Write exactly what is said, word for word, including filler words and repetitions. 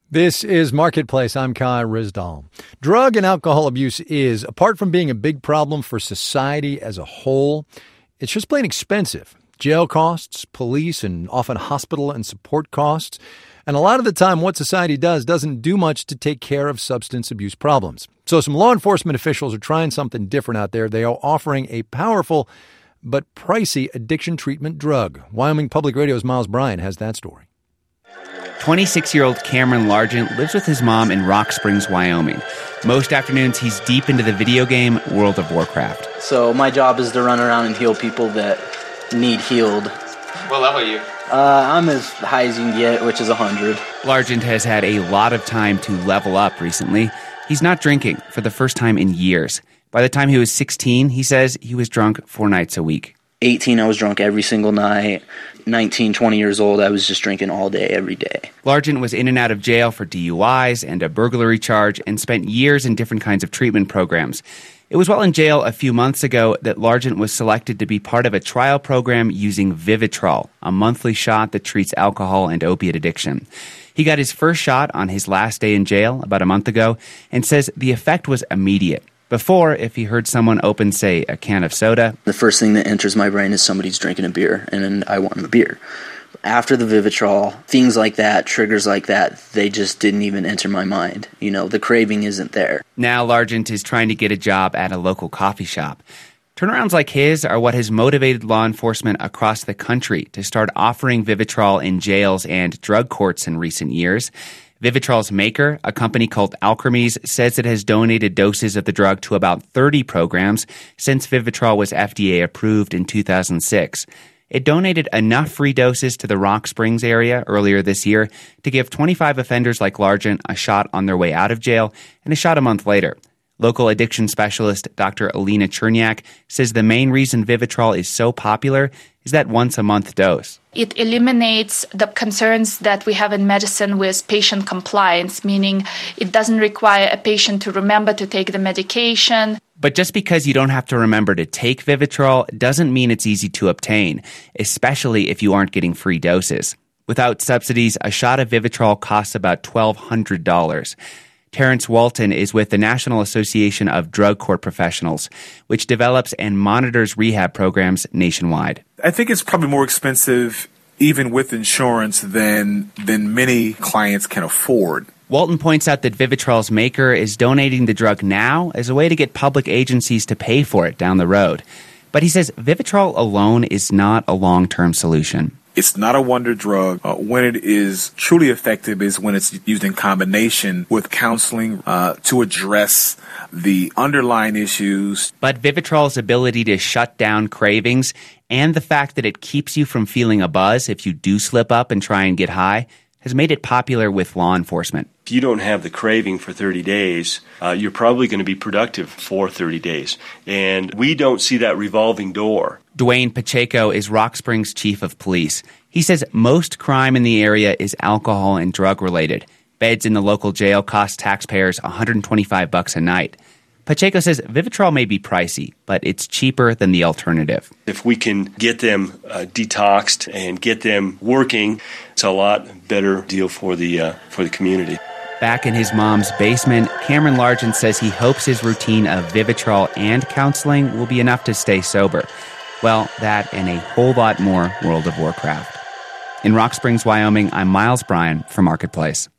This is Marketplace. I'm Kai Rizdal. Drug and alcohol abuse is, apart from being a big problem for society as a whole, it's just plain expensive. Jail costs, police, and often hospital and support costs. And a lot of the time, what society does doesn't do much to take care of substance abuse problems. So some law enforcement officials are trying something different out there. They are offering a powerful but pricey addiction treatment drug. Wyoming Public Radio's Miles Bryan has that story. twenty-six-year-old Cameron Largent lives with his mom in Rock Springs, Wyoming. Most afternoons, he's deep into the video game World of Warcraft. So my job is to run around and heal people that need healed. What level are you? Uh, I'm as high as you can get, which is one hundred. Largent has had a lot of time to level up recently. He's not drinking for the first time in years. By the time he was sixteen, he says he was drunk four nights a week. eighteen, I was drunk every single night. nineteen, twenty years old, I was just drinking all day, every day. Largent was in and out of jail for D U Is and a burglary charge and spent years in different kinds of treatment programs. It was while in jail a few months ago that Largent was selected to be part of a trial program using Vivitrol, a monthly shot that treats alcohol and opiate addiction. He got his first shot on his last day in jail about a month ago and says the effect was immediate. Before, if he heard someone open, say, a can of soda, the first thing that enters my brain is somebody's drinking a beer, and then I want a beer. After the Vivitrol, things like that, triggers like that, they just didn't even enter my mind. You know, the craving isn't there. Now Largent is trying to get a job at a local coffee shop. Turnarounds like his are what has motivated law enforcement across the country to start offering Vivitrol in jails and drug courts in recent years. Vivitrol's maker, a company called Alkermes, says it has donated doses of the drug to about thirty programs since Vivitrol was F D A approved in two thousand six. It donated enough free doses to the Rock Springs area earlier this year to give twenty-five offenders like Largent a shot on their way out of jail and a shot a month later. Local addiction specialist Doctor Alina Cherniak says the main reason Vivitrol is so popular is that once-a-month dose. It eliminates the concerns that we have in medicine with patient compliance, meaning it doesn't require a patient to remember to take the medication. But just because you don't have to remember to take Vivitrol doesn't mean it's easy to obtain, especially if you aren't getting free doses. Without subsidies, a shot of Vivitrol costs about twelve hundred dollars. Terrence Walton is with the National Association of Drug Court Professionals, which develops and monitors rehab programs nationwide. I think it's probably more expensive, even with insurance, than than many clients can afford. Walton points out that Vivitrol's maker is donating the drug now as a way to get public agencies to pay for it down the road. But he says Vivitrol alone is not a long-term solution. It's not a wonder drug. Uh, when it is truly effective is when it's used in combination with counseling uh, to address the underlying issues. But Vivitrol's ability to shut down cravings and the fact that it keeps you from feeling a buzz if you do slip up and try and get high has made it popular with law enforcement. If you don't have the craving for thirty days, uh, you're probably going to be productive for thirty days. And we don't see that revolving door. Dwayne Pacheco is Rock Springs chief of police. He says most crime in the area is alcohol and drug related. Beds in the local jail cost taxpayers one hundred twenty-five bucks a night. Pacheco says Vivitrol may be pricey, but it's cheaper than the alternative. If we can get them uh, detoxed and get them working, it's a lot better deal for the uh, for the community. Back in his mom's basement, Cameron Largent says he hopes his routine of Vivitrol and counseling will be enough to stay sober. Well, that and a whole lot more World of Warcraft. In Rock Springs, Wyoming, I'm Miles Bryan for Marketplace.